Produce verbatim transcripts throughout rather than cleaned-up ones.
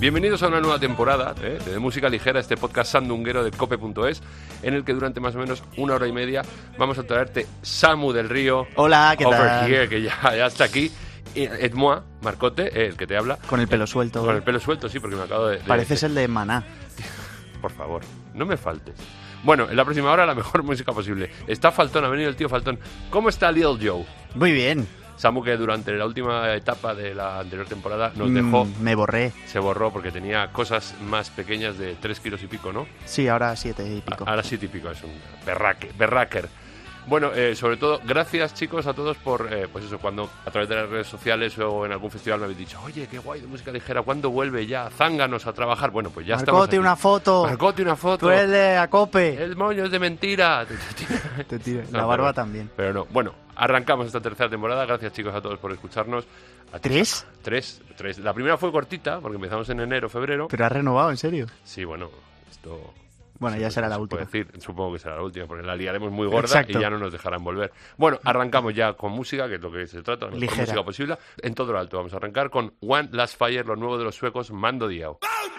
Bienvenidos a una nueva temporada ¿eh? de Música Ligera, este podcast sandunguero de cope punto es, en el que durante más o menos una hora y media vamos a traerte Samu del Río. Hola, ¿qué over tal? Here, que ya, ya está aquí. Y et moi, Marcote, el que te habla. Con el pelo suelto. Con el pelo suelto, sí, porque me acabo de... de Pareces de... el de Maná. Por favor, no me faltes. Bueno, en la próxima hora la mejor música posible. Está Faltón, ha venido el tío Faltón. ¿Cómo está Lil Joe? Muy bien. Samu, que durante la última etapa de la anterior temporada nos dejó... Mm, me borré. Se borró porque tenía cosas más pequeñas de tres kilos y pico, ¿no? Sí, ahora siete y pico. Ahora siete y pico, es un berraque, berracker. Bueno, eh, sobre todo, gracias chicos a todos por, eh, pues eso, cuando a través de las redes sociales o en algún festival me habéis dicho, oye, qué guay de música ligera, ¿cuándo vuelve ya Zánganos a trabajar? Bueno, pues ya Marcote, estamos aquí. una foto. Marcote, una foto. Tú eres de Acope. El moño es de mentira. Te tira. No, La barba pero, también. Pero no, bueno, arrancamos esta tercera temporada. Gracias chicos a todos por escucharnos. A ¿Tres? Tres, tres. La primera fue cortita, porque empezamos en enero, febrero. ¿Pero has renovado, en serio? Sí, bueno, esto... Bueno, ya será la última. Decir, supongo que será la última, porque la liaremos muy gorda. Exacto. Y ya no nos dejarán volver. Bueno, arrancamos ya con música, que es lo que se trata, la mejor Ligera. música posible. En todo lo alto vamos a arrancar con One Last Fire, lo nuevo de los suecos, Mando Diao.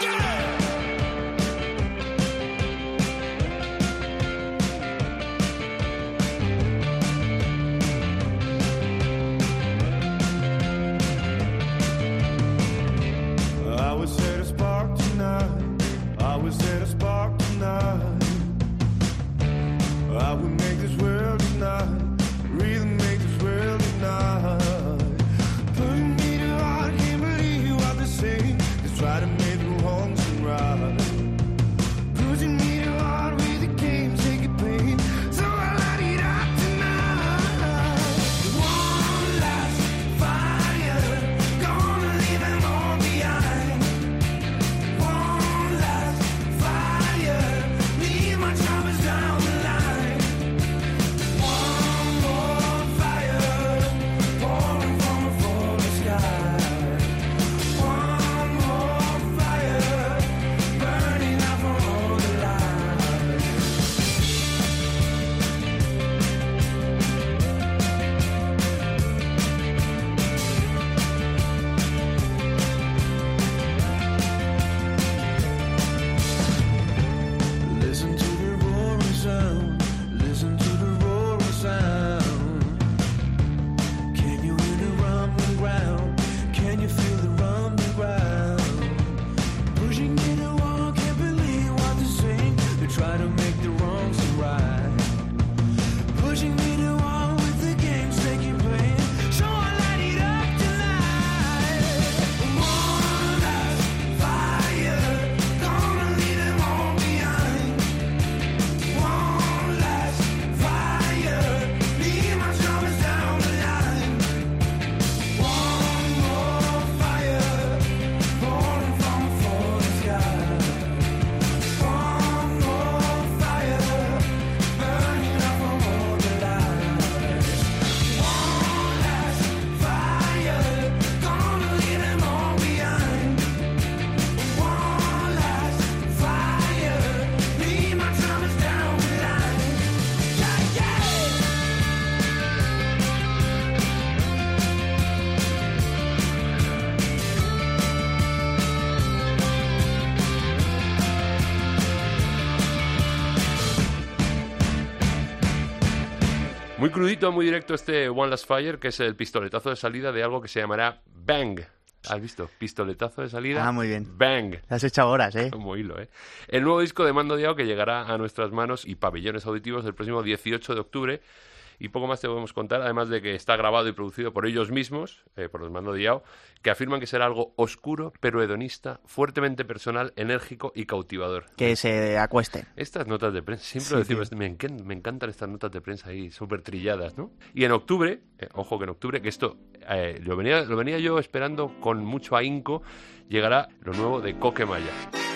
Muy crudito, muy directo este One Last Fire, que es el pistoletazo de salida de algo que se llamará Bang. ¿Has visto? Pistoletazo de salida. Ah, muy bien. Bang. Le has echado horas, ¿eh? Como hilo, ¿eh? El nuevo disco de Mando Diao, que llegará a nuestras manos y pabellones auditivos el próximo dieciocho de octubre. Y poco más te podemos contar, además de que está grabado y producido por ellos mismos, eh, por los Mando Diao, que afirman que será algo oscuro, pero hedonista, fuertemente personal, enérgico y cautivador. Que se acuesten. Estas notas de prensa, siempre Sí, lo decimos, sí. me, encan- me encantan estas notas de prensa ahí, súper trilladas, ¿no? Y en octubre, eh, ojo que en octubre, que esto eh, lo, venía, lo venía yo esperando con mucho ahínco, llegará lo nuevo de Coquemaya.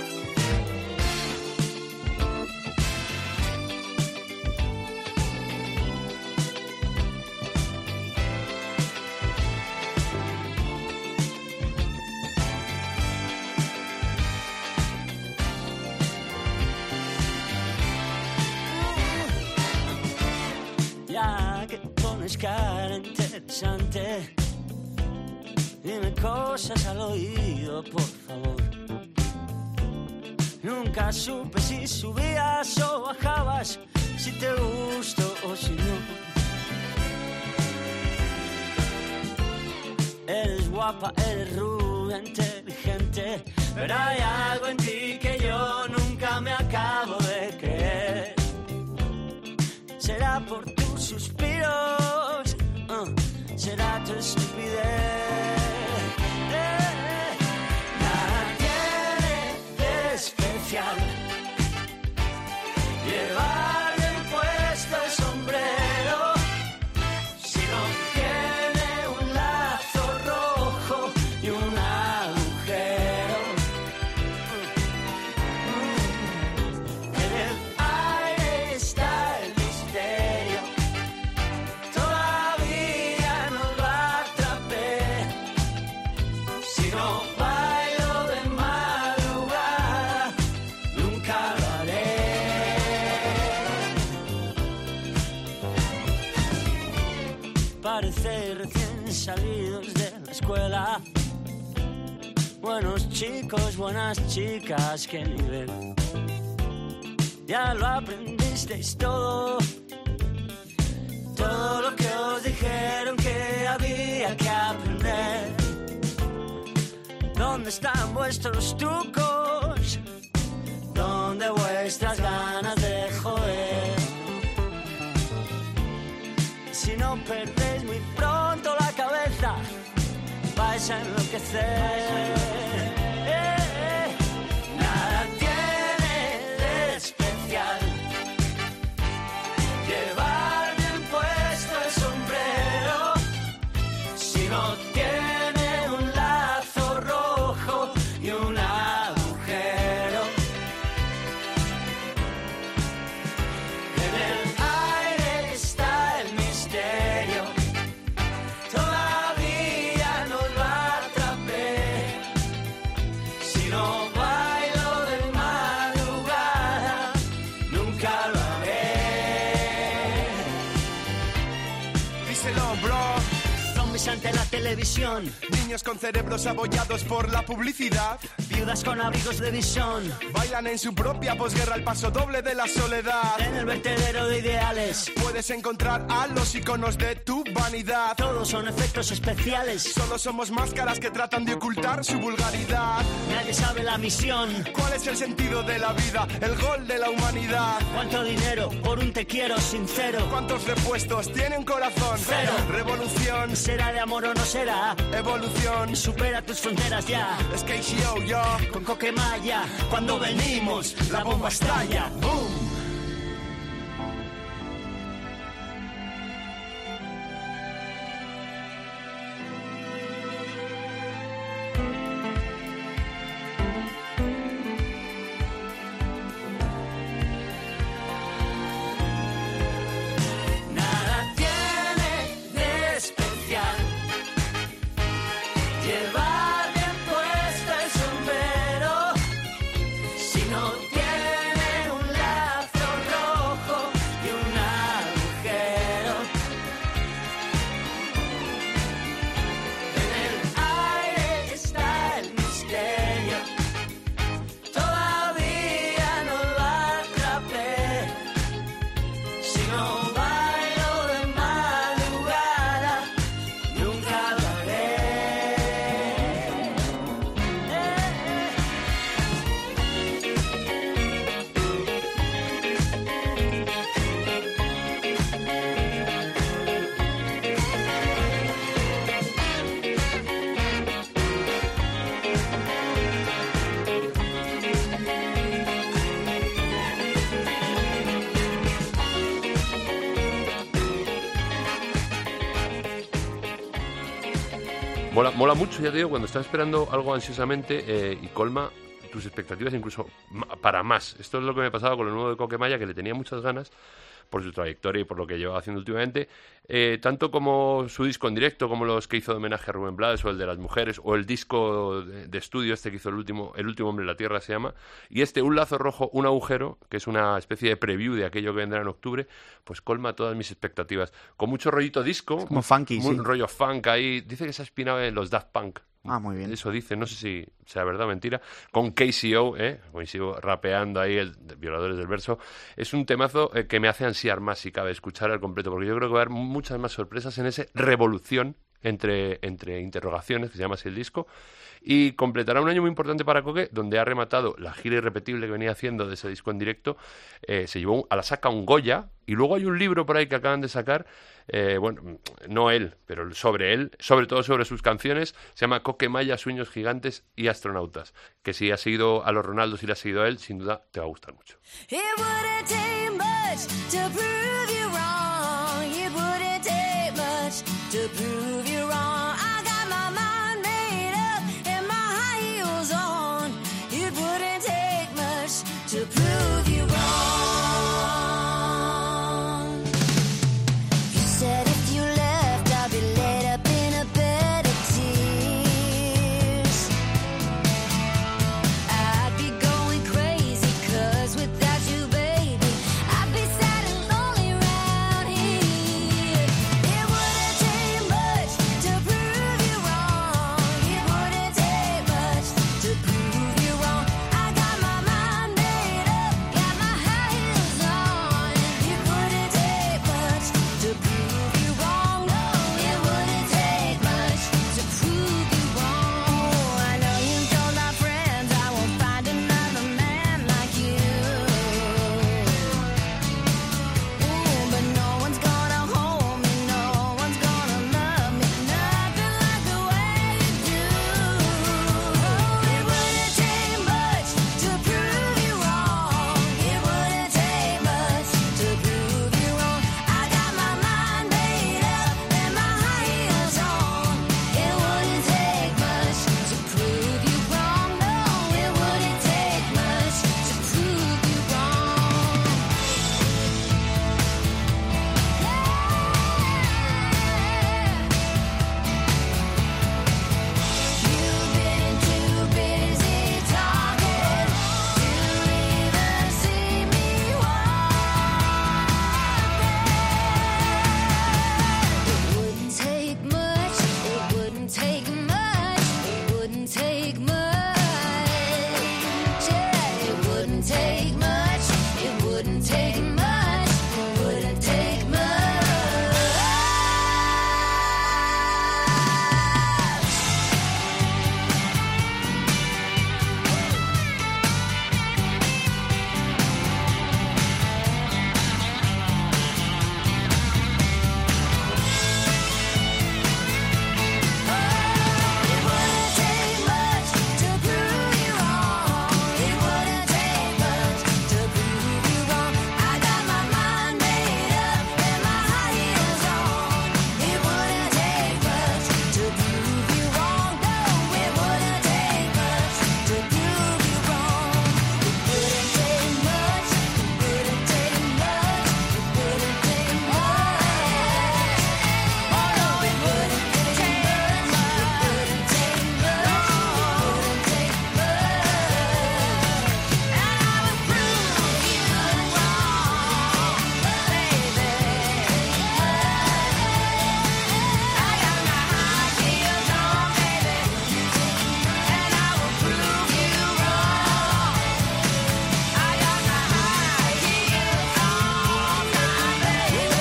Ya que pones cara interesante, dime cosas al oído, por favor. Nunca supe si subías o bajabas, si te gustó o si no. Eres guapa, eres rubia, inteligente, pero hay algo en ti que yo nunca me acabo de creer. Será por tus suspiros, uh, será tu estupidez. Eh, nada tiene de especial llevar bien puesto el sombrero si no tiene un lazo rojo y un agujero. En el aire está el misterio, todavía no lo atrapé. Si no bailo de madrugada, nunca lo haré. Parece recién salidos de la escuela, buenos chicos, buenas chicas, qué nivel. Ya lo aprendisteis todo, todo lo que os dijeron que había que aprender. ¿Dónde están vuestros trucos? ¿Dónde vuestras ganas de joder? Si no perdéis muy pronto la cabeza, vais a enloquecer. Eh, eh. Nada tiene de especial llevar bien puesto el sombrero si no tiene un lazo rojo y un agujero. En el aire está el misterio, todavía no lo atrapé. Si no bailo de madrugada, nunca lo haré. Díselo, bro. Zombies ante la televisión, Niños con cerebros abollados por la publicidad viudas con abrigos de visión, bailan en su propia posguerra al paso doble de la soledad. en el vertedero de ideales. Puedes encontrar a los iconos de tu vanidad. Todos son efectos especiales, Solo somos máscaras que tratan de ocultar su vulgaridad. nadie sabe la misión. ¿Cuál es el sentido de la vida? El gol de la humanidad. ¿Cuánto dinero por un te quiero sincero? ¿Cuántos repuestos tiene un corazón? Cero. Revolución, ¿Será de amor o no será? evolución. Supera tus fronteras ya. Es que yo, yo. Con Coquemaya, cuando venimos, la bomba estalla. ¡Boom! Nada tiene de especial llevar bien puesto el sombrero si no tiene un lazo rojo y un agujero. En el aire está el misterio, todavía no lo atrapé. Si no bailo de madrugada, nunca lo haré. Mola, mola mucho, ya te digo, cuando estás esperando algo ansiosamente eh, y colma tus expectativas incluso ma- para más. Esto es lo que me pasaba con lo nuevo de Coquemaya, que le tenía muchas ganas por su trayectoria y por lo que llevaba haciendo últimamente, eh, tanto como su disco en directo, como los que hizo de homenaje a Rubén Blades, o el de las mujeres, o el disco de, de estudio este que hizo el último, el último hombre en la Tierra se llama, y este Un lazo rojo, un agujero, que es una especie de preview de aquello que vendrá en octubre, pues colma todas mis expectativas. Con mucho rollito disco, como funky, muy sí. rollo funk ahí, dice que se ha inspirado en los Daft Punk, Ah, muy bien. Eso dice, no sé si sea verdad o mentira, con K C O, ¿eh? K C O rapeando ahí, el de Violadores del Verso. Es un temazo eh, que me hace ansiar más, si cabe, escuchar al completo, porque yo creo que va a haber muchas más sorpresas en ese Revolución, entre, entre interrogaciones, que se llama así el disco, y completará un año muy importante para Coque, donde ha rematado la gira irrepetible que venía haciendo de ese disco en directo. Eh, se llevó un, a la saca un Goya, y luego hay un libro por ahí que acaban de sacar, eh, bueno, no él, pero sobre él, sobre todo sobre sus canciones, se llama Coque Maya, Sueños Gigantes y Astronautas, que si has seguido a los Ronaldos y le has seguido a él, sin duda te va a gustar mucho. It wouldn't take much to prove you wrong. It wouldn't take much to prove you wrong. I got my mind made up and my high heels on. It wouldn't take much to prove you wrong. You said if you left, I'd be laid up in a bed of tears. I'd be going crazy, 'cause without you, baby, I'd be sad and lonely around here. It wouldn't take much to prove you wrong. It wouldn't take much to prove you wrong. I got my mind made up, got my high heels on. It wouldn't take much to prove you wrong. No, it wouldn't take much to prove you wrong. I know you told my friends I won't find another man like you. Ooh, but no one's gonna hold me, no one's gonna love me, nothing like the way you do. It wouldn't take much to prove you wrong. It wouldn't take much to prove you wrong. I got my mind made up and my high heels on. It wouldn't take much to prove you wrong. No, it wouldn't take much to prove you wrong. You've been too busy talking to even see me walking. It wouldn't take much, it wouldn't take much, it wouldn't take much. Yeah, it wouldn't take much, it wouldn't take much, it wouldn't take much. It wouldn't take much to prove you wrong. It wouldn't take much to prove you wrong. I got my mind made up and my high heels on. It wouldn't take much to prove you wrong. No, it wouldn't take much to prove you wrong. It wouldn't take much. It wouldn't take much. It wouldn't take much. Oh no, it wouldn't take much. It wouldn't take much. It wouldn't take much. And I would prove you wrong, baby. I got my high heels on, baby, and I will prove you wrong. I got my high heels on, my baby.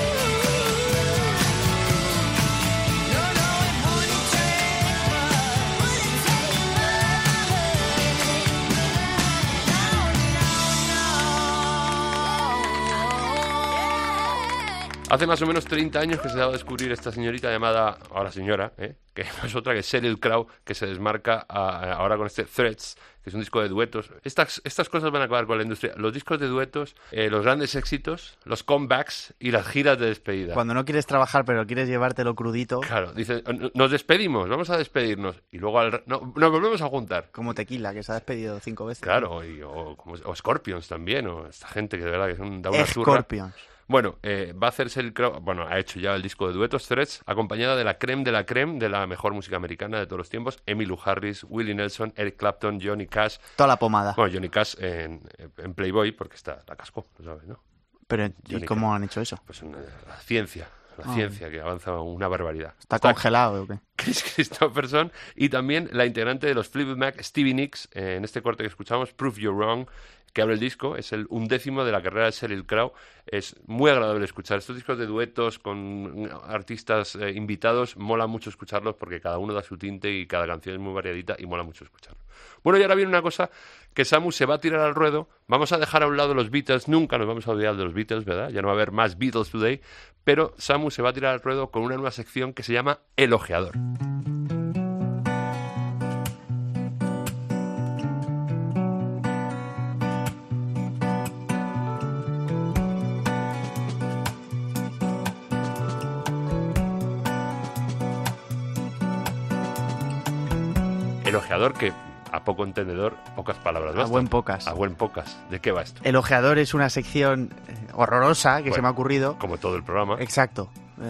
No, no, it wouldn't take much. Wouldn't take much. Hace más o menos treinta años que se ha dado a descubrir esta señorita llamada, ahora señora, ¿eh? que no es otra que Sheryl Crow, que se desmarca a- a- ahora con este Threads, que es un disco de duetos. Estas, estas cosas van a acabar con la industria. Los discos de duetos, eh, los grandes éxitos, los comebacks y las giras de despedida. Cuando no quieres trabajar, pero quieres llevártelo crudito, Claro, dice, nos despedimos, vamos a despedirnos. Y luego al, no, nos volvemos a juntar. como Tequila, que se ha despedido cinco veces. Claro, y, o, como- o Scorpions también, o esta gente que de verdad que son, da una turra. Scorpions. Bueno, eh, va a hacerse el... cro- Bueno, ha hecho ya el disco de duetos, Threads, acompañada de la creme de la creme de la mejor música americana de todos los tiempos, Emmylou Harris, Willie Nelson, Eric Clapton, Johnny Cash. Toda la pomada. Bueno, Johnny Cash en, en Playboy, porque está la cascó, lo sabes, ¿no? Pero, ¿y Johnny cómo han hecho eso? Pues una, la ciencia, la Ah. ciencia, que avanza una barbaridad. ¿Está congelado o qué? Chris Christopherson y también la integrante de los Fleetwood Mac, Stevie Nicks, eh, en este corte que escuchamos, Prove You're Wrong, que abre el disco. Es el undécimo de la carrera de Sheryl Crow. Es muy agradable escuchar estos discos de duetos con artistas eh, invitados. Mola mucho escucharlos porque cada uno da su tinte y cada canción es muy variadita y mola mucho escucharlo. Bueno, y ahora viene una cosa que Samu se va a tirar al ruedo. Vamos a dejar a un lado los Beatles. Nunca nos vamos a olvidar de los Beatles, ¿verdad? Ya no va a haber más Beatles Today. Pero Samu se va a tirar al ruedo con una nueva sección que se llama El Ojeador. El ojeador, que a poco entendedor, pocas palabras A bastan. buen pocas. A buen pocas. ¿De qué va esto? El ojeador es una sección eh, horrorosa que Bueno, se me ha ocurrido. Como todo el programa. Exacto.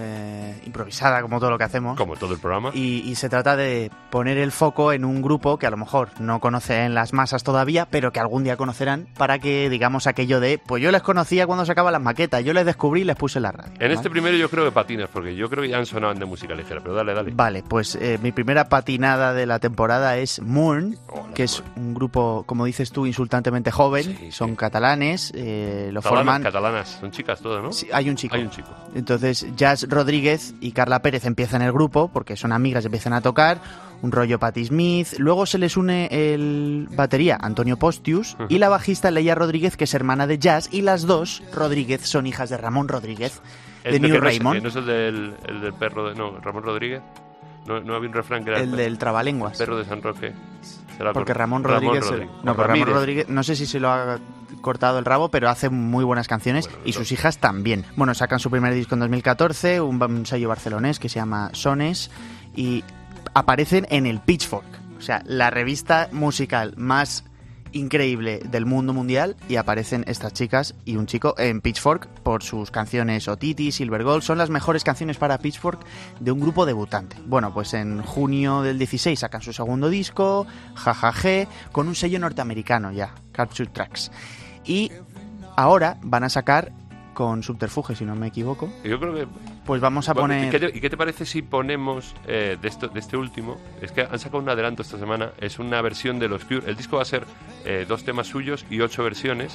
Eh, improvisada, como todo lo que hacemos. Como todo el programa. Y, y se trata de poner el foco en un grupo que a lo mejor no conocen las masas todavía, pero que algún día conocerán, para que digamos aquello de, pues yo les conocía cuando sacaban las maquetas, yo les descubrí y les puse en la radio. En ¿no? este primero yo creo que patinas, porque yo creo que ya han sonado de música ligera, pero dale, dale. Vale, pues eh, mi primera patinada de la temporada es Mourn, Hola, que es Mourn. un grupo, como dices tú, insultantemente joven. Sí, Son sí. catalanes, catalanes, eh, lo Catalanas, forman... catalanas, son chicas todas, ¿no? Sí, hay un chico. Hay un chico. Entonces, Jazz Rodríguez y Carla Pérez empiezan el grupo, porque son amigas y empiezan a tocar, un rollo Patti Smith. Luego se les une el batería, Antonio Postius, Ujú. y la bajista Leia Rodríguez, que es hermana de Jazz, y las dos, Rodríguez, son hijas de Ramón Rodríguez, Es de no, New que no es- Raymond, que no es el del, el del perro de... No, Ramón Rodríguez. No, no había un refrán que era el per- del Trabalenguas. perro de San Roque. Será Porque cor- Ramón Rodríguez... Rodríguez. No, O pero Ramón Ramírez. Rodríguez, no sé si se lo ha cortado el rabo, pero hace muy buenas canciones, Bueno, y los sus dos. hijas también. Bueno, sacan su primer disco en dos mil catorce, un, un sello barcelonés que se llama Sones, y aparecen en el Pitchfork, o sea, la revista musical más increíble del mundo mundial, y aparecen estas chicas y un chico en Pitchfork por sus canciones Otiti, Silver Gold. Son las mejores canciones para Pitchfork de un grupo debutante. Bueno, pues en junio del dieciséis sacan su segundo disco, Jajaje, con un sello norteamericano ya, Capture Tracks. Y ahora van a sacar con Subterfuge, si no me equivoco, Yo creo que... pues vamos a Bueno, ¿y poner... qué te, y qué te parece si ponemos eh, de, esto, de este último? Es que han sacado un adelanto esta semana. Es una versión de los Cure. El disco va a ser eh, dos temas suyos y ocho versiones.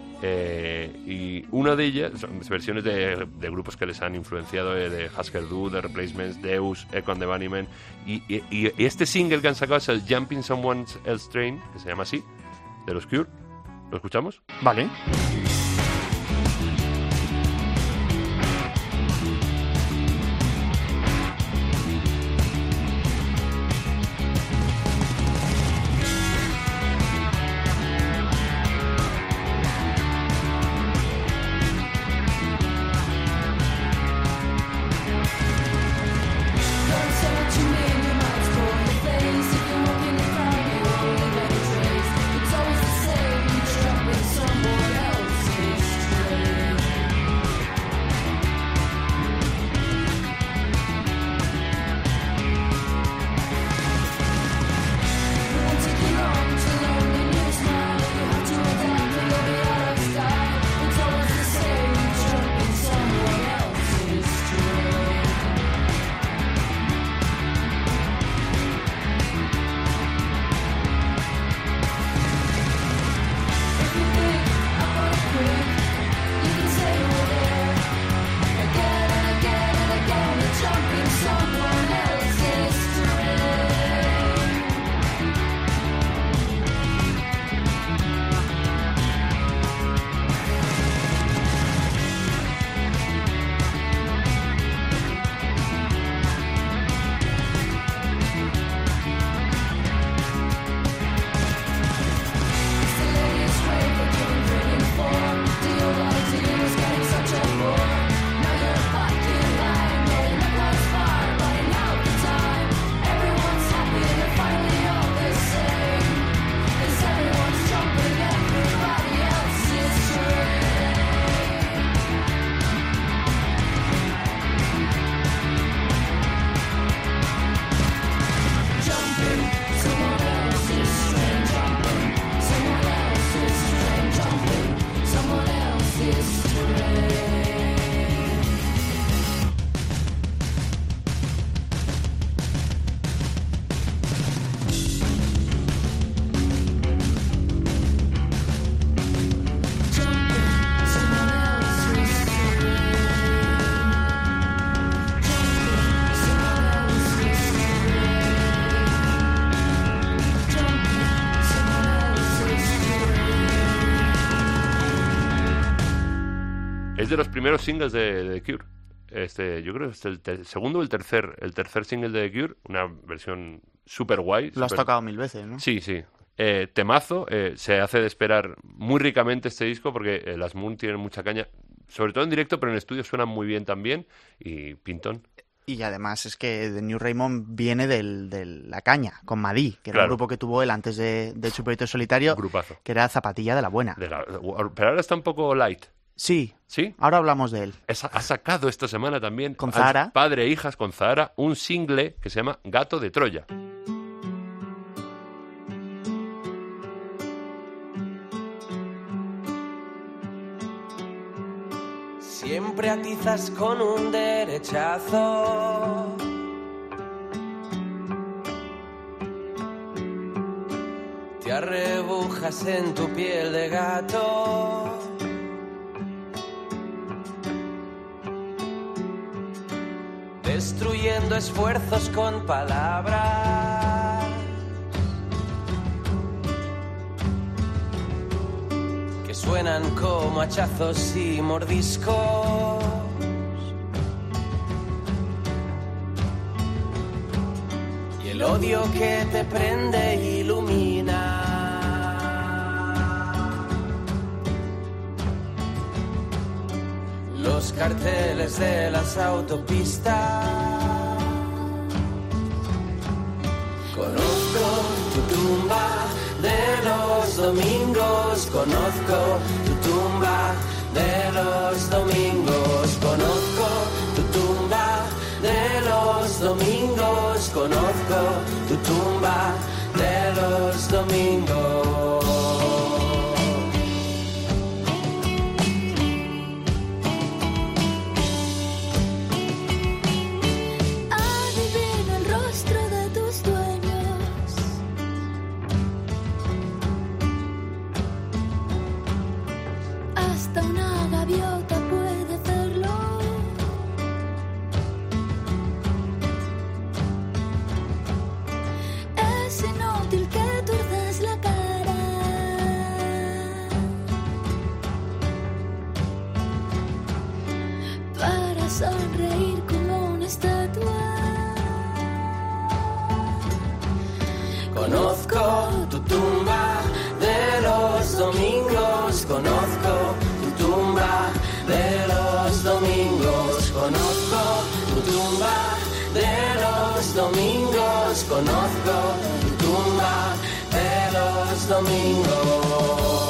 Eh, y una de ellas son versiones de, de grupos que les han influenciado, eh, de Husker Du, The Replacements, Deus, Echo and the Bunnymen. Y, y, y- y este single que han sacado es el Jumping Someone Else Train, que se llama así, de los Cure. ¿Lo escuchamos? Vale. It's always the same, you're struck with someone else. de los primeros singles de, de The Cure. Este, yo creo que es el ter- segundo o el tercer, el tercer single de The Cure, una versión súper guay. Lo has super- tocado mil veces, ¿no? Sí, sí. Eh, temazo, eh, se hace de esperar muy ricamente este disco porque eh, las Moon tienen mucha caña, sobre todo en directo, pero en estudio suenan muy bien también. Y pintón. Y además es que The New Raymond viene del, de La Caña, con Madí, que era Claro. un grupo que tuvo él antes de, de su proyecto solitario, Grupazo. que era Zapatilla de la Buena. De la- pero ahora está un poco light, Sí, ¿sí? ahora hablamos de él. Es- Ha sacado esta semana también, Con al Zahara. Padre e hijas con Zahara, un single que se llama Gato de Troya. Siempre atizas con un derechazo. Te arrebujas en tu piel de gato. Destruyendo esfuerzos con palabras. Que suenan como hachazos y mordiscos. Y el odio que te prende ilumina. Los carteles de las autopistas. Conozco tu tumba de los domingos, conozco tu tumba de los domingos, conozco tu tumba de los domingos, conozco tu tumba de los domingos. Adivino el rostro de tus dueños. Hasta una gaviota puede hacerlo. Es inútil que tuerces la cara. Para sonreír como una estatua. Conozco tu tumba de los domingos, conozco tu tumba de los domingos, conozco tu tumba de los domingos, conozco tu tumba de los domingos.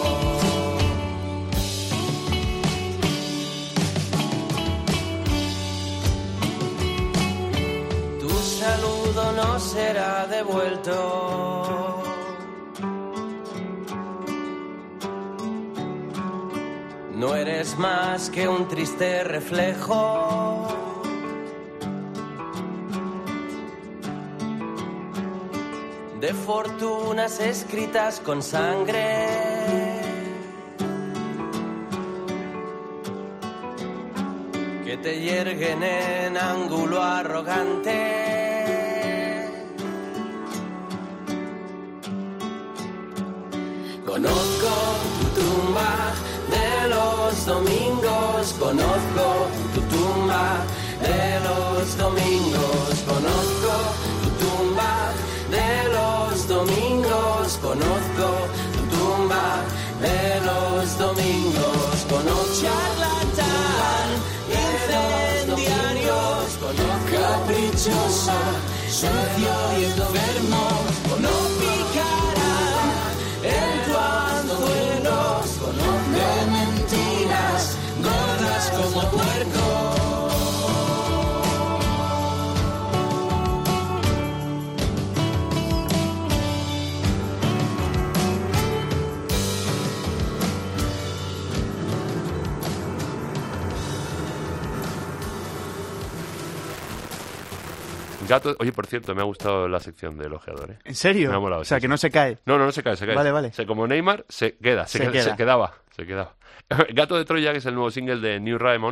Tu saludo no será devuelto. No eres más que un triste reflejo. De fortunas escritas con sangre. Que te yerguen en ángulo arrogante. Conozco tu tumba de los domingos, conozco tu tumba de los domingos, conozco tu tumba de los domingos, conozco tu tumba de los domingos, conozco charlatán, incendiarios, conozco caprichoso, sucio y enfermo, no picarán en tu anzuelo, de mentiras gordas como puerco. Gato, oye, por cierto, me ha gustado la sección del ojeador, ¿eh? ¿En serio? Me ha molado, o sea, sí, que sí. no se cae. No, no, no se cae, se cae. Vale, vale. Se, como Neymar, se queda, se, Se queda, queda. se quedaba, se quedaba. Gato de Troya, que es el nuevo single de New Raymond,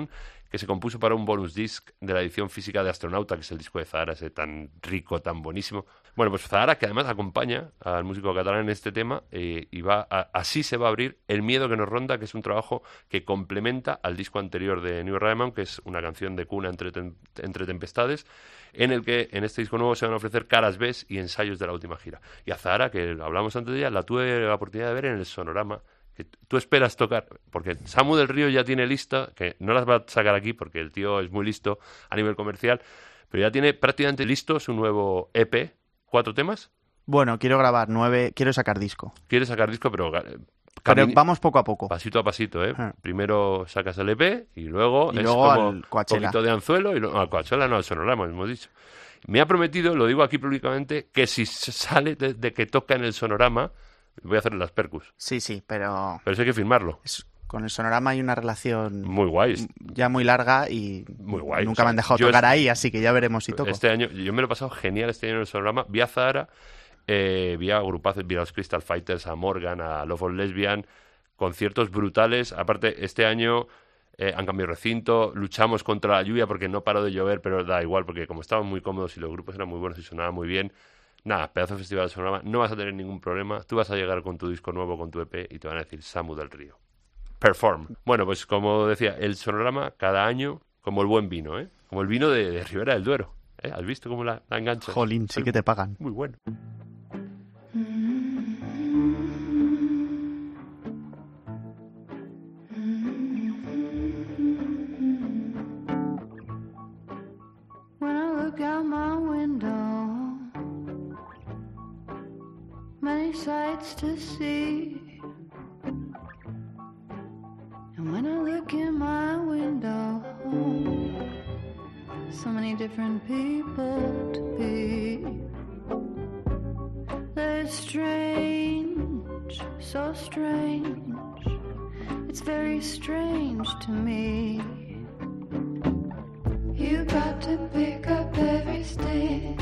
que se compuso para un bonus disc de la edición física de Astronauta, que es el disco de Zahara, ese tan rico, tan buenísimo. Bueno, pues Zahara, que además acompaña al músico catalán en este tema, eh, y va a, así se va a abrir El miedo que nos ronda, que es un trabajo que complementa al disco anterior de New Raymond, que es una canción de cuna entre, tem- entre tempestades, en el que en este disco nuevo se van a ofrecer caras B y ensayos de la última gira. Y a Zahara, que hablamos antes de ella, la tuve la oportunidad de ver en el Sonorama, que tú esperas tocar, porque Samu del Río ya tiene lista, que no las va a sacar aquí porque el tío es muy listo a nivel comercial, pero ya tiene prácticamente listo su nuevo E P, cuatro temas. Bueno, quiero grabar nueve, quiero sacar disco. Quiere sacar disco, pero... eh, Pero camini- vamos poco a poco. Pasito a pasito, ¿eh? Ah. Primero sacas el E P y luego Y es luego como al un Coachella. poquito de anzuelo y luego al Coachella, no, al Sonorama, hemos dicho. Me ha prometido, lo digo aquí públicamente, que si sale de, de que toca en el Sonorama, voy a hacer las percus. Sí, sí, pero Pero eso hay que firmarlo. es- con el Sonorama hay una relación Muy guay. ya muy larga y Muy guay. nunca O sea, me han dejado yo tocar es- ahí, así que ya veremos si toco. Este año, yo me lo he pasado genial este año en el Sonorama. Vi a Zahara, eh, vi a grupazos, vi a los Crystal Fighters, a Morgan, a Love of Lesbian, conciertos brutales. Aparte, este año eh, han cambiado recinto, luchamos contra la lluvia porque no paró de llover, pero da igual, porque como estaban muy cómodos y los grupos eran muy buenos y sonaban muy bien, nada, pedazo de festival de Sonorama, no vas a tener ningún problema. Tú vas a llegar con tu disco nuevo, con tu E P, y te van a decir Samu del Río. Perform. Bueno, pues como decía, el Sonorama cada año, como el buen vino, ¿eh? Como el vino de, de Ribera del Duero. ¿eh? ¿Has visto cómo la, la enganchas? Jolín, sí que te pagan. Muy bueno. When I look out my window, many sights to see. And when I look in my window, so many different people to be. They're strange, so strange. It's very strange to me. You got to pick up every stitch.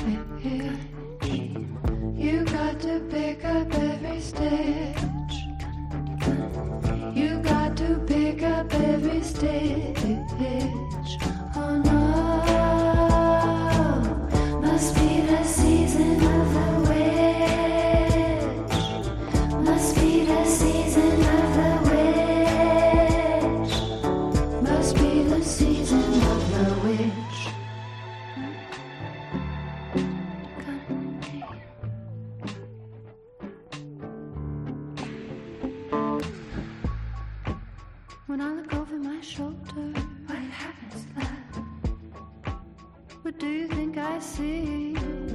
You got to pick up every stitch. You got to pick up every stitch. Oh no, must be the season of the witch. Must be the season of the witch. Must be the season of the witch. When I look over my shoulder, what happens left? What do you think I see?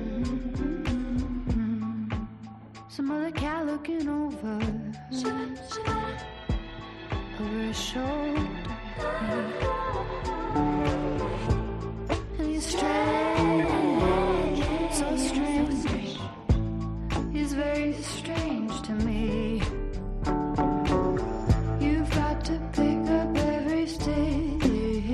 Mm-hmm. Some other cat looking over, over his shoulder. And he's strange, so strange. He's very strange to me. You've got to pick up every stitch.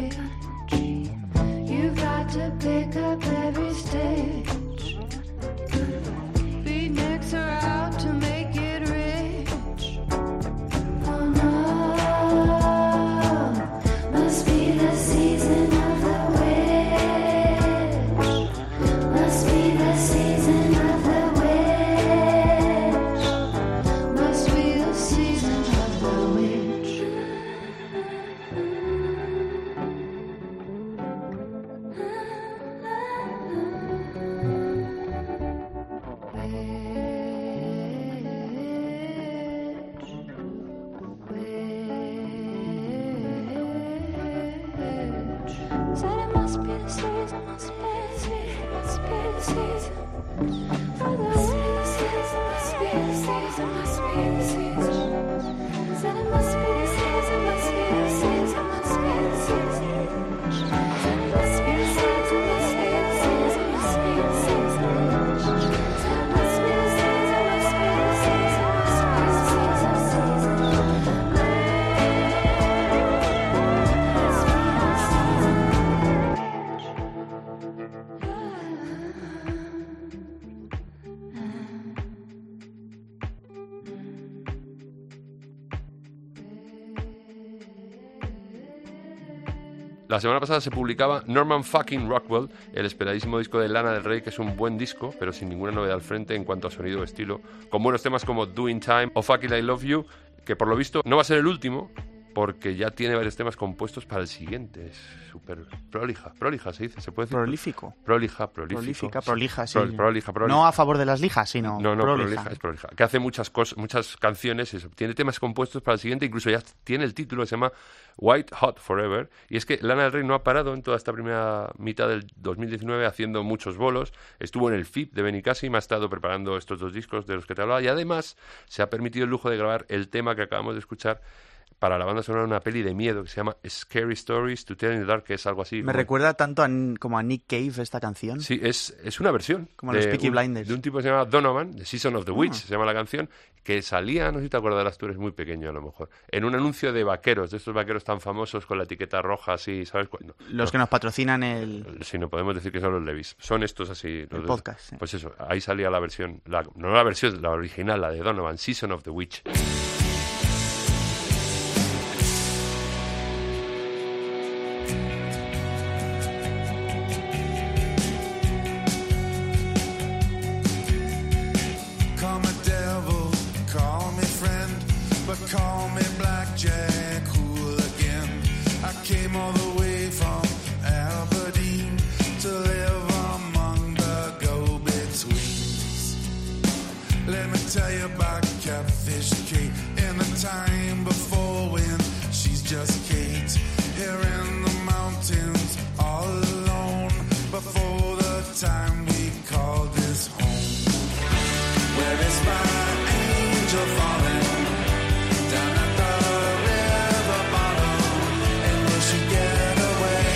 You've got to pick up every stitch. Beatniks are out to make it rich. Oh no, must be the season of the witch. Must be the season of the witch. Must be the season of the witch. Said it must be the season, must be the season, must be the season. For the season, must be the season, must be the season. Said it must be the season, must be the season, must be the season. Said it must be the season, must be the season, must be the season. Said it must be the season, must be the season, must be the season. Must be the season. La semana pasada se publicaba Norman fucking Rockwell, el esperadísimo disco de Lana del Rey, que es un buen disco, pero sin ninguna novedad al frente en cuanto a sonido o estilo, con buenos temas como Doing Time o Fucking I Love You, que por lo visto no va a ser el último, porque ya tiene varios temas compuestos para el siguiente. Es súper prolija. Prolija se dice, ¿se puede decir? Prolífico. Prolija, prolífico. Prolífica, prolija, sí. Pro- prolija, prolija. No a favor de las lijas, sino No, no, prolija. prolija, es prolija. Que hace muchas cosas, muchas canciones, eso. Tiene temas compuestos para el siguiente, incluso ya tiene el título, se llama White Hot Forever. Y es que Lana del Rey no ha parado en toda esta primera mitad del dos mil diecinueve haciendo muchos bolos. Estuvo en el F I P de Benicassim, ha estado preparando estos dos discos de los que te hablaba y además se ha permitido el lujo de grabar el tema que acabamos de escuchar para la banda sonora de una peli de miedo que se llama Scary Stories to Tell in the Dark, que es algo así. Me como- recuerda tanto a, como a Nick Cave esta canción. Sí, es, es una versión. Como los de Peaky un- Blinders. De un tipo que se llama Donovan, The Season of the Witch, Ah. se llama la canción, que salía, no sé si te acordarás, tú eres muy pequeño a lo mejor, en un anuncio de vaqueros, de estos vaqueros tan famosos con la etiqueta roja así, ¿sabes cuál? No, Los no. que nos patrocinan el... Sí, no podemos decir que son los Levis. Son estos así. los El de- podcast, sí. Pues eso, ahí salía la versión, la, no la versión, la original, la de Donovan, Season of the Witch. Call me devil, call me friend, but call me blackjack hooligan. I came all the way from Aberdeen to live among the go-betweens. Let me tell you about Catfish Kate in the time before when she's just Kate. Here in the mountains, all alone, before the time we called this home. Where is my angel falling? Down at the river bottom. And will she get away?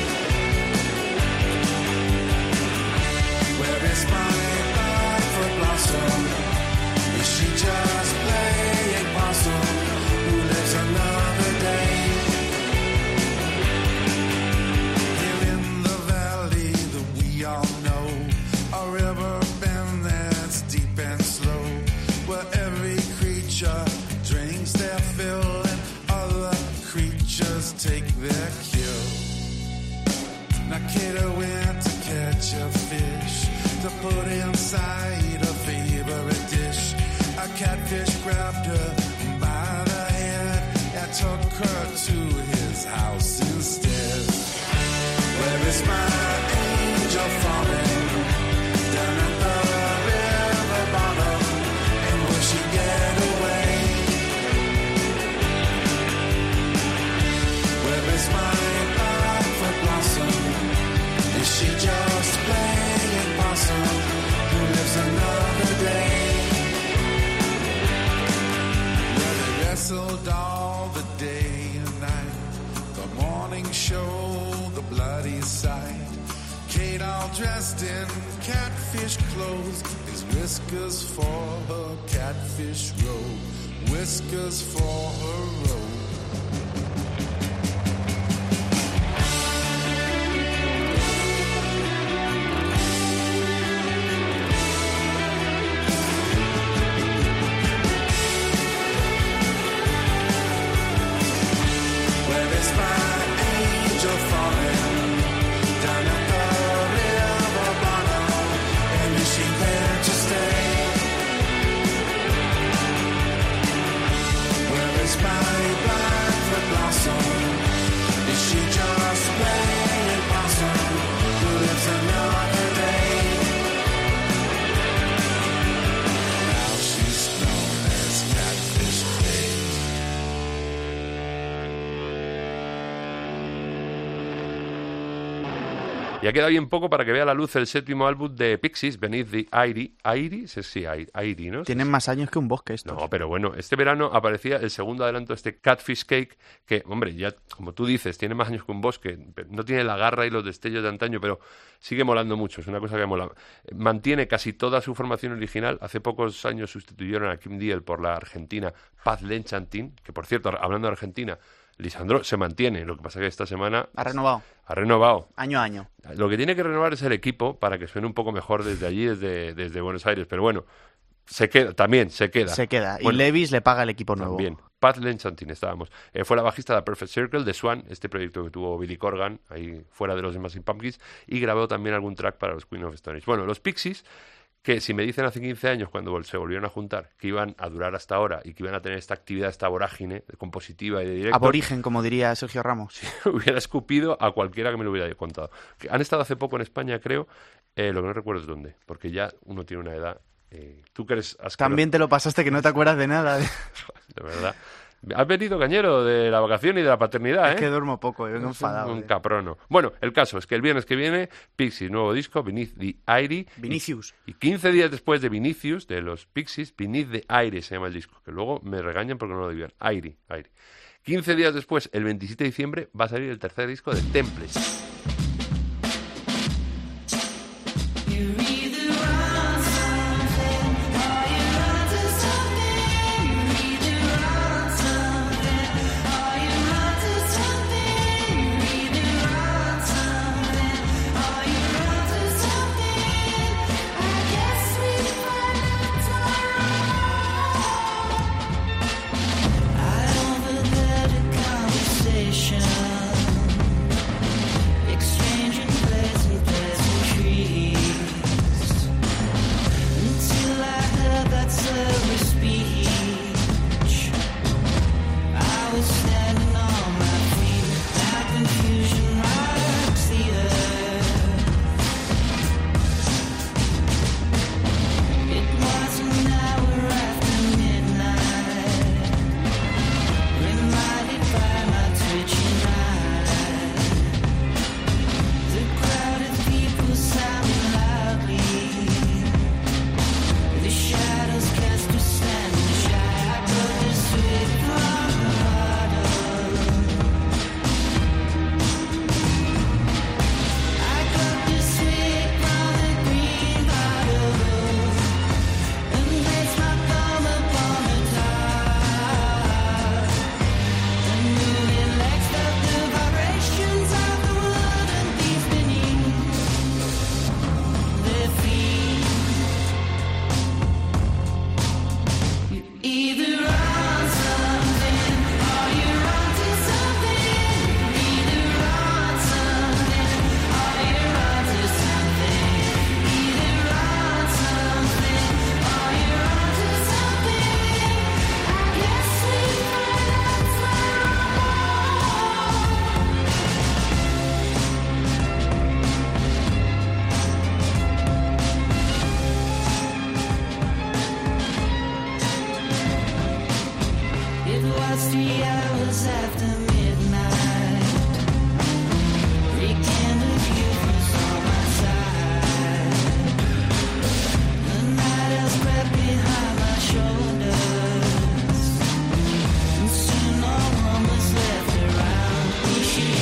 Where is my Blackfoot blossom? Is she just playing possum? Who lives another day? Here in the valley that we all know, a river bend that's deep and slow, where every creature drinks their fill and other creatures take their kill. Now Kato went to catch a fish to put inside a favorite dish. A catfish grabbed her by the head and took her to his house instead. Where is my angel falling? Down at the river bottom. And will she get away? Where is my Blackfoot blossom? Is she just playing possum? Who lives another day? Well, they wrestled all the day and night. The morning show, the bloody sight. Kate all dressed in catfish clothes. His whiskers for her catfish robe. Whiskers for her robe. Where is my angel falling? Down at the river bottom. And is she there to stay? Where is my Blackfoot blossom? Is she just playing possum? Who lives another day? Now she's known as Catfish Kate. Ya queda bien poco para que vea la luz el séptimo álbum de Pixies, Beneath the Airy. ¿Airy? Sí, sí, Airy, ¿no? Tienen más años que un bosque estos. No, pero bueno, este verano aparecía el segundo adelanto de este Catfish Cake, que, hombre, ya, como tú dices, tiene más años que un bosque, no tiene la garra y los destellos de antaño, pero sigue molando mucho, es una cosa que mola. Mantiene casi toda su formación original. Hace pocos años sustituyeron a Kim Deal por la argentina Paz Lenchantin, que, por cierto, hablando de Argentina, Lisandro se mantiene, lo que pasa que esta semana Ha renovado, ha renovado. año a año. Lo que tiene que renovar es el equipo para que suene un poco mejor desde allí, desde, desde Buenos Aires, pero bueno, se queda, también se queda. Se queda. Bueno, y Levis le paga el equipo nuevo. También. Pat Lenchantin, estábamos. Eh, fue la bajista de Perfect Circle, de Swan, este proyecto que tuvo Billy Corgan, ahí fuera de los Smashing Pumpkins, y grabó también algún track para los Queen of Stone Age. Bueno, los Pixies, que si me dicen hace quince años, cuando vol- se volvieron a juntar, que iban a durar hasta ahora y que iban a tener esta actividad, esta vorágine de compositiva y de directo, Aborigen, como diría Sergio Ramos. hubiera escupido a cualquiera que me lo hubiera contado. Que han estado hace poco en España, creo, eh, lo que no recuerdo es dónde, porque ya uno tiene una edad... Eh, tú que eres asqueroso. También te lo pasaste que no te acuerdas de nada. De verdad. Has venido, Cañero, de la vacación y de la paternidad, ¿eh? Es que duermo poco, y vengo Es enfadado. un eh. caprono. Bueno, el caso es que el viernes que viene, Pixies, nuevo disco, Beneath the Airy. Vinicius. Y, y quince días después de Vinicius, de los Pixies, Beneath the Airy se llama el disco, que luego me regañan porque no lo digan. Airy, Airy. quince días después, el veintisiete de diciembre, va a salir el tercer disco de Temples. Exchanging pleasant, pleasant trees until I heard that silver speech. I was standing on my feet, my confusion rocks the earth. It was an hour after midnight, reminded by my twitching eyes. The crowd of people sounding loudly. The shadows cast a standing shy. I got the sweet from the bottle. I got the sweet from the green bottle. And placed my thumb upon the top. And moving legs felt the vibrations of the wooden beats beneath their feet. You either on something or you're onto something. You either on something or you're onto something. Either on something or you're onto something. I guess we find It was three hours after midnight. Rekindled youth was on my side. The night else crept behind my shoulders, and soon no one was left around. We should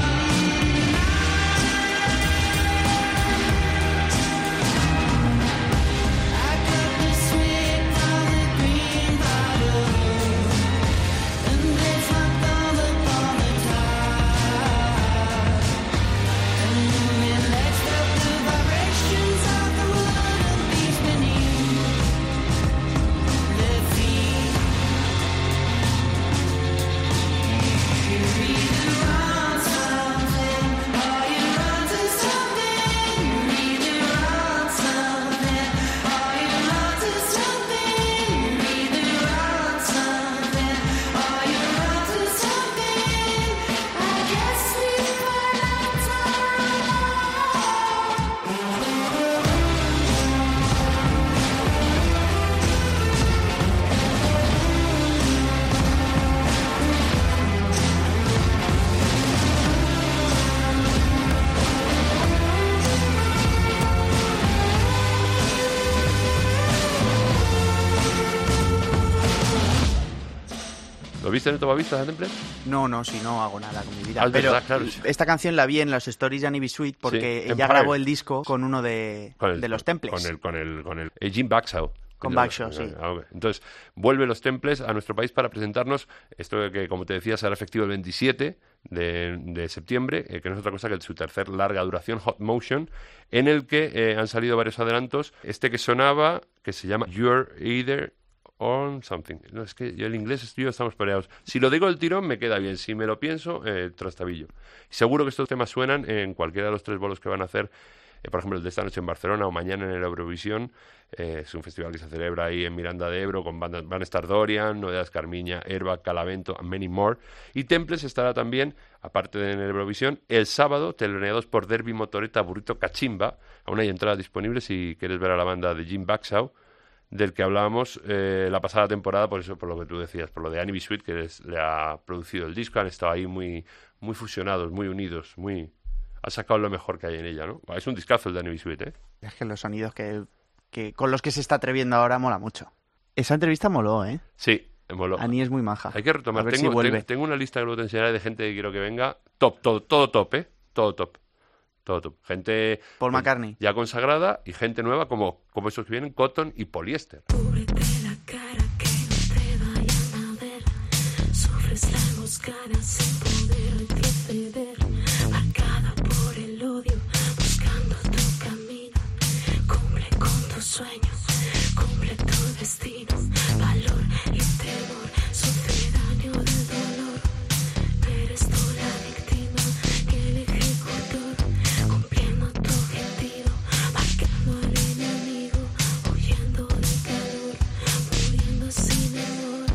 I got the sweet from the green bottle. And there's my thumb upon the top. And moving legs felt the vibrations of the wooden beats beneath their feet. You're either on something or you're onto something. You're either on something or you're onto something. You're either on something or you're onto something. I guess we find out ¿Lo viste en el Tomavistas de Temple? No, no, si no hago nada con mi vida. Ah, es Pero verdad, claro. esta canción la vi en los stories de Annie Sweet porque Sí, ella Empire. grabó el disco con uno de, Con el- de los Temples. Con el, con el, con el eh, Jim Bagshaw. Con No, Bagshaw, sí. ah, ok. Entonces, vuelve los Temples a nuestro país para presentarnos esto que, como te decía, será efectivo el veintisiete de, de septiembre, eh, que no es otra cosa que su tercer larga duración, Hot Motion, en el que eh, han salido varios adelantos. Este que sonaba, que se llama You're Either on something. No, es que yo el inglés y yo estamos peleados. Si lo digo del tirón me queda bien, si me lo pienso, eh, trastabillo. Seguro que estos temas suenan en cualquiera de los tres bolos que van a hacer, eh, por ejemplo el de esta noche en Barcelona o mañana en el Eurovisión. Eh, es un festival que se celebra ahí en Miranda de Ebro con bandas, van a estar Dorian, Novedades Carmiña, Herba, Calavento and many more. Y Temples estará también, aparte de en el Eurovisión, el sábado, teloneados por Derby, Motoreta, Burrito, Cachimba. Aún hay entradas disponibles si quieres ver a la banda de Jim Baxaw, del que hablábamos eh, la pasada temporada, por eso, por lo que tú decías, por lo de Annie B. Sweet, que les, le ha producido el disco. Han estado ahí muy, muy fusionados, muy unidos, muy... Ha sacado lo mejor que hay en ella, ¿no? Es un discazo el de Annie B. Sweet, ¿eh? Es que los sonidos que, que con los que se está atreviendo ahora mola mucho. Esa entrevista moló, ¿eh? Sí, moló. Annie es muy maja. Hay que retomar. A ver Tengo, si vuelve. ten- tengo una lista que luego te enseñaré de gente que quiero que venga. Top, todo, todo top, ¿eh? Todo top. Todo top. Gente Paul McCartney. ya consagrada y gente nueva como, como esos que vienen, Cotton y Polyester. Cúbrete la cara que no te vayan a ver. Sufres la emboscada sin poder retroceder. Marcada por el odio, buscando tu camino. Cumple con tus sueños, cumple tu destino. Valor y temor, sufre daño de dolor. Eres tú la víctima y el ejecutor. Cumpliendo tu objetivo, marcando al enemigo. Huyendo de calor, muriendo sin amor.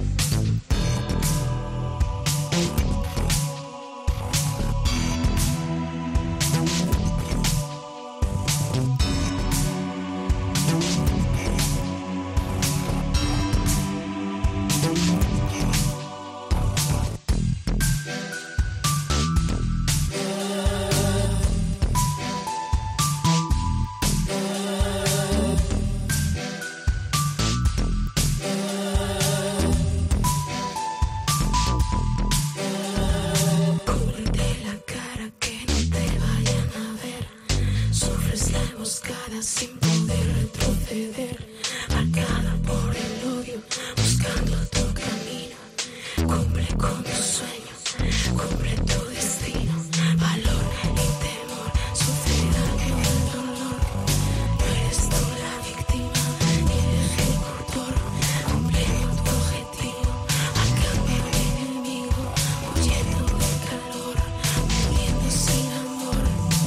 Cúbrete la cara que no te vayan a ver. Sufres la emboscada sin poder retroceder. Marcada por el odio, buscando tu camino. Cumple con tus sueños, cumple tu destino. Valor y temor, sufre daño y dolor. Eres tú la víctima y el ejecutor. Cumpliendo tu objetivo, marcando al enemigo. Huyendo del calor, muriendo sin amor.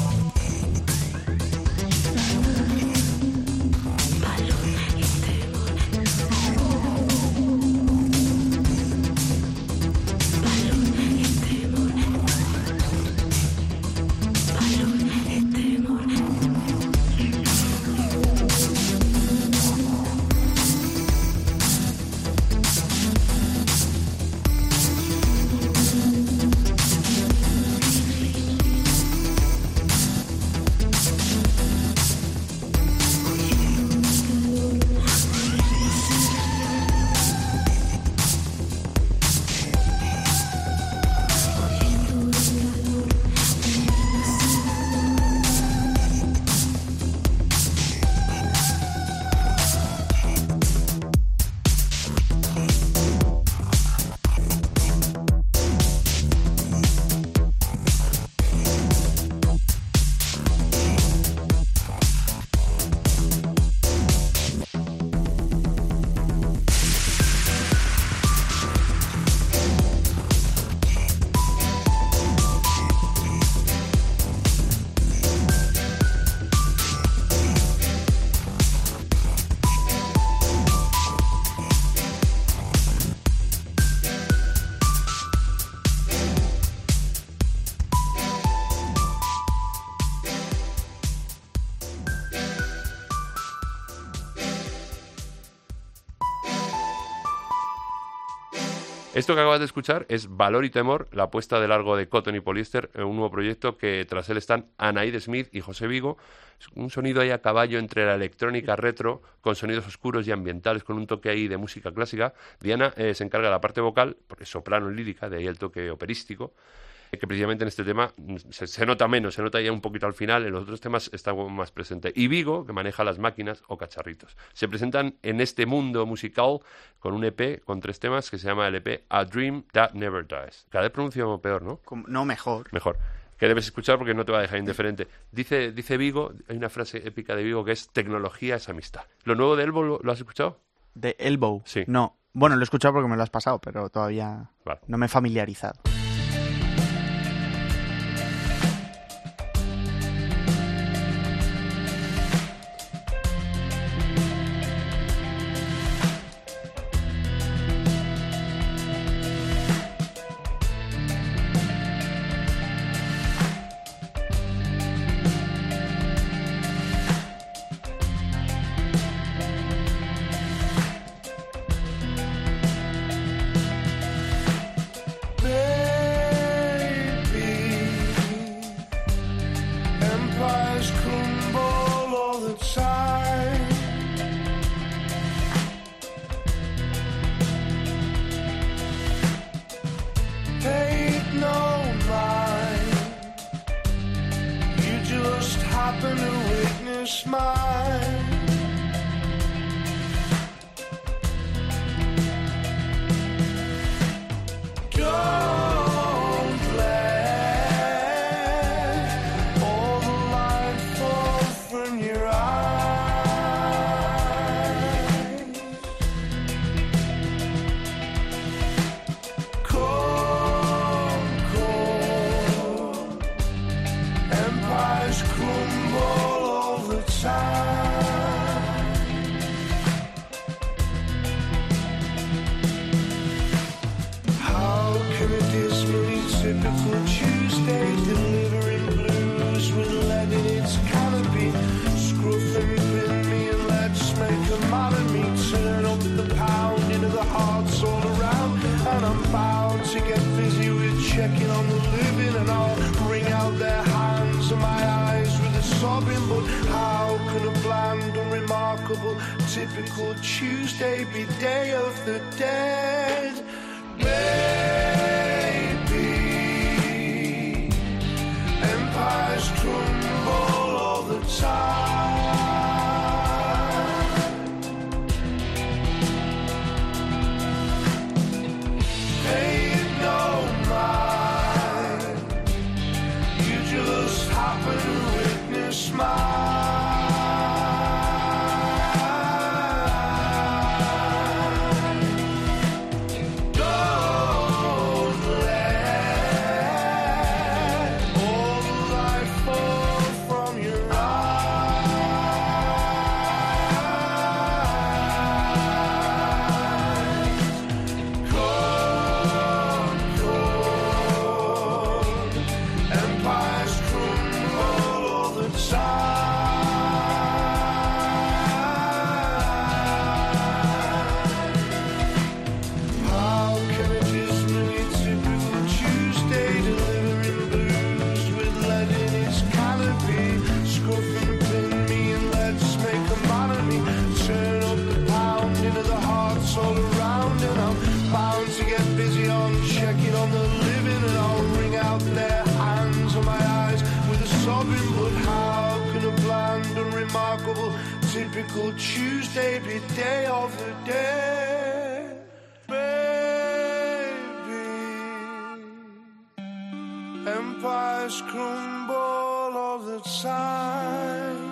Valor y temor. Valor y temor. Valor y temor. Esto que acabas de escuchar es Valor y Temor, la puesta de largo de Cotton y Polyester, en un nuevo proyecto que tras él están Anaíde Smith y José Vigo. Es un sonido ahí a caballo entre la electrónica retro, con sonidos oscuros y ambientales, con un toque ahí de música clásica. Diana eh, se encarga de la parte vocal, porque es soprano lírica, de ahí el toque operístico, eh, que precisamente en este tema mm, se, se nota menos, se nota ya un poquito al final, en los otros temas está como más presente. Y Vigo, que maneja las máquinas o cacharritos. Se presentan en este mundo musical con un E P, con tres temas, que se llama el E P A Dream That Never Dies. Cada vez pronuncio peor, ¿no? Como- No, mejor. Mejor. Que debes escuchar porque no te va a dejar indiferente. Dice, dice Vigo, hay una frase épica de Vigo que es: tecnología es amistad. ¿Lo nuevo de Elbow lo, lo has escuchado? De Elbow. Sí. No. Bueno, lo he escuchado porque me lo has pasado, pero todavía Vale. no me he familiarizado. Baby, empires crumble all the time. Take no mind, you just happen to witness mine. Don't let all the light fall from your eyes. Cold, cold, empires crumble all the time. How can a dismally typical Tuesday delivering blues with lead in its canopy? Scruff and pin me and let's make a man of me. Turn up the pounding of the hearts all around, and I'm bound to get busy with checking on the living, and I'll wring out their hands and my eyes with a sobbing. But how can a bland, unremarkable, typical Tuesday be Day of the Dead? Baby, empires crumble all the time. Pay it no mind, you just happen to witness mine. Don't let all the light fall from your eyes. Cold, cold, empires crumble all the time. How can a dismally typical Tuesday delivering blues with lead in its canopy? Scruff and pin me and let's make a man of me. Turn up the pounding of the hearts all around, and I'm bound to get busy on checking on the living, and I'll wring out their hands and my eyes with a sobbing. But how can a bland, unremarkable, typical Tuesday be Day of the Dead? Baby, empires crumble all the time.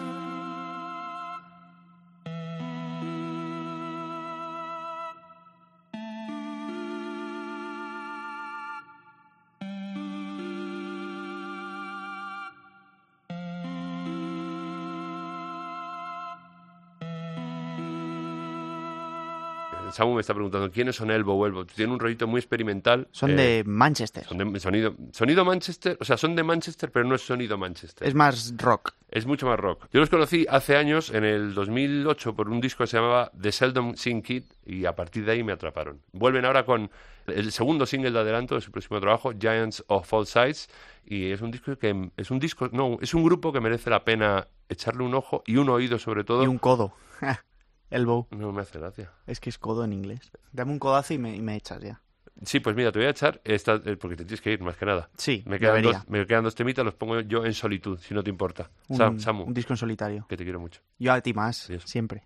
Samu me está preguntando quiénes son Elbow Elbow. Tienen un rollito muy experimental. Son eh, de Manchester. Son de sonido, sonido Manchester, o sea, son de Manchester, pero no es sonido Manchester. Es más rock. Es mucho más rock. Yo los conocí hace años, en el dos mil ocho, por un disco que se llamaba The Seldom Seen Kid, y a partir de ahí me atraparon. Vuelven ahora con el segundo single de adelanto de su próximo trabajo, Giants of All Sides, y es un disco que es un disco, no, es un grupo que merece la pena echarle un ojo y un oído sobre todo. Y un codo. Elbow. No me hace gracia. Es que es codo en inglés. Dame un codazo y me, y me echas ya. Sí, pues mira, te voy a echar, esta, eh, porque te tienes que ir, más que nada. Sí, me quedan, debería. dos, me quedan dos temitas, los pongo yo en solitud, si no te importa. Un, Sam- Samu, un disco en solitario. que te quiero mucho. Yo a ti más, Adiós. siempre.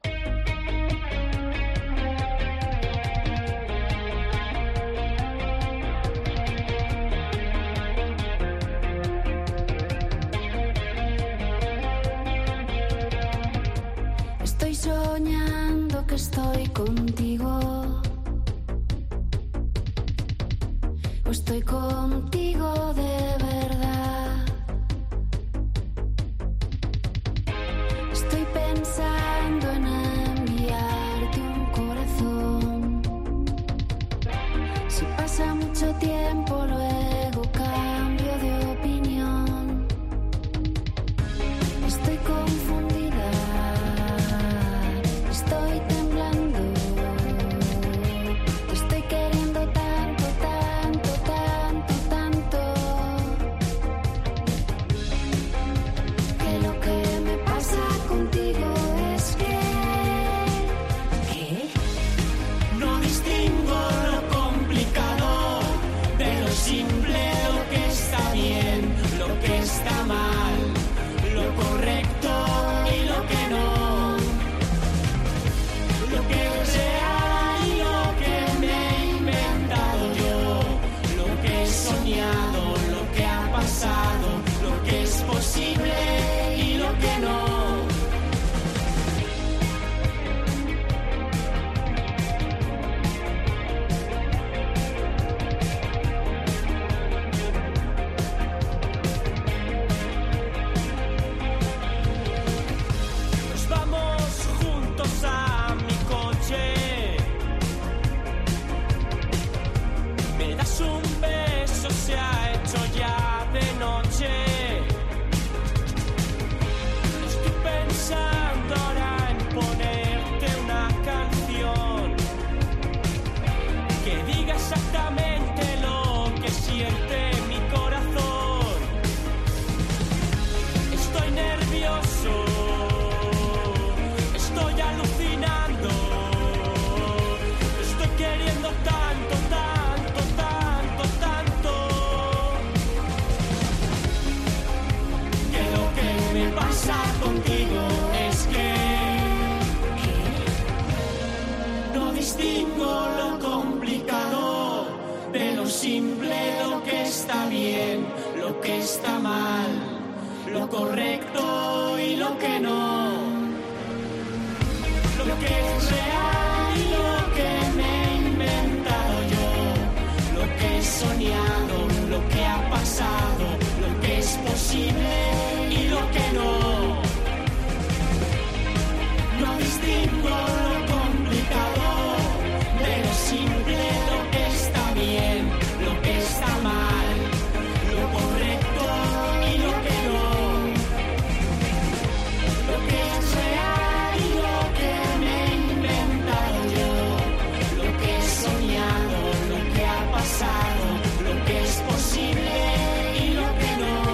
Estoy soñando que estoy contigo o estoy contigo de verdad. Estoy pensando en enviarte un corazón. Si pasa mucho tiempo, luego cambio de opinión. Estoy confundida, estoy temblando. Te estoy queriendo tanto, tanto, tanto, tanto. Que lo que me pasa contigo es que, ¿qué? No distingo lo complicado de lo simple, lo que está bien, lo que está mal, lo correcto y lo que no, lo que es real y lo que me he inventado yo, lo que he soñado, lo que ha pasado, lo que es posible y lo que no. Nos vamos juntos a mi coche. Me das un beso, se ha hecho ya de noche. Estoy pensando ahora en ponerte una canción que diga exactamente lo que siente mi corazón. Estoy nervioso, estoy alucinando, estoy queriendo tanto, tanto, tanto, tanto. Que lo que me pasa contigo es que, que no distingo lo complicado de lo simple, lo que está bien, lo que está mal, lo correcto y lo que no, lo que es real y lo que me he inventado yo, lo que he soñado, lo que ha pasado, lo que es posible y lo que no. No distingo lo complicado de lo simple, lo que está bien, lo que está mal, lo correcto y lo que no, lo que es real y lo que me he inventado yo, lo que he soñado, lo que ha pasado, lo que es posible y lo que no.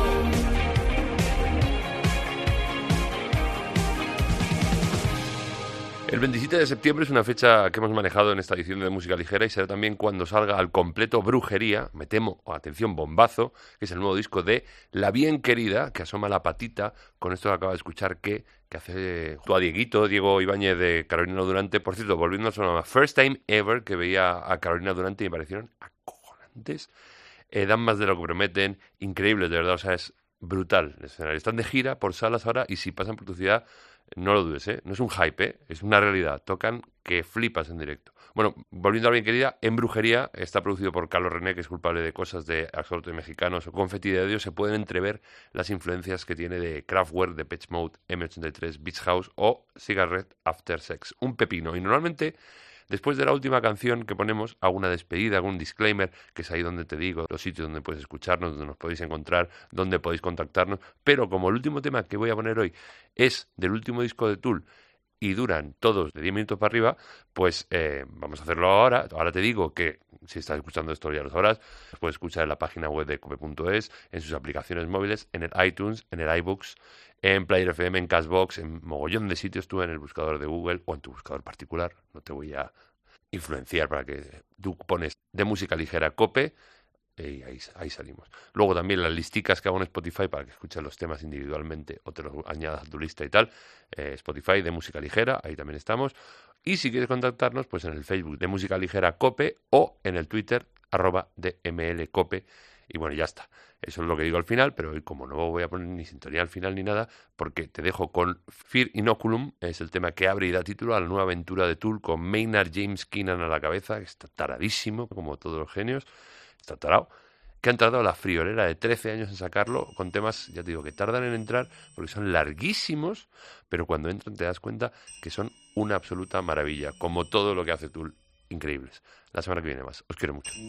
El veintisiete de septiembre es una fecha que hemos manejado en esta edición de Música Ligera y será también cuando salga al completo Brujería, me temo, o atención, Bombazo, que es el nuevo disco de La Bien Querida, que asoma la patita con esto que acaba de escuchar, que, que hace tú a Dieguito, Diego Ibáñez de Carolina Durante. Por cierto, volviendo a su First Time Ever, que veía a Carolina Durante y me parecieron acojonantes. Eh, dan más de lo que prometen, increíbles, de verdad, o sea, es brutal el escenario. Están de gira por salas ahora y si pasan por tu ciudad, no lo dudes, ¿eh? No es un hype, ¿eh? Es una realidad. Tocan que flipas en directo. Bueno, volviendo a La Bien Querida, En Brujería está producido por Carlos René, que es culpable de cosas de Axolotes Mexicanos o Confeti de Odio. Se pueden entrever las influencias que tiene de Kraftwerk, de Depeche Mode, eme ochenta y tres, Beach House o Cigarette After Sex. Un pepino. Y normalmente, después de la última canción que ponemos, hago una despedida, hago un disclaimer, que es ahí donde te digo los sitios donde puedes escucharnos, donde nos podéis encontrar, donde podéis contactarnos. Pero como el último tema que voy a poner hoy es del último disco de Tool y duran todos de diez minutos para arriba, pues eh, vamos a hacerlo ahora. Ahora te digo que si estás escuchando esto ya lo sabrás, los puedes escuchar en la página web de cope punto es, en sus aplicaciones móviles, en el iTunes, en el iBooks, en Player F M, en Cashbox, en mogollón de sitios, tú en el buscador de Google o en tu buscador particular. No te voy a influenciar para que tú pones de música ligera Cope y ahí, ahí salimos. Luego también las listicas que hago en Spotify para que escuches los temas individualmente o te los añadas a tu lista y tal. Eh, Spotify de música ligera, ahí también estamos. Y si quieres contactarnos, pues en el Facebook de música ligera Cope o en el Twitter arroba de mlcope Y bueno, ya está. Eso es lo que digo al final, pero hoy como no voy a poner ni sintonía al final ni nada, porque te dejo con Fear Inoculum, es el tema que abre y da título a la nueva aventura de Tool con Maynard James Keenan a la cabeza, que está taradísimo, como todos los genios, está tarado, que han tardado la friolera de trece años en sacarlo, con temas, ya te digo, que tardan en entrar, porque son larguísimos, pero cuando entran te das cuenta que son una absoluta maravilla, como todo lo que hace Tool, increíbles. La semana que viene más. Os quiero mucho.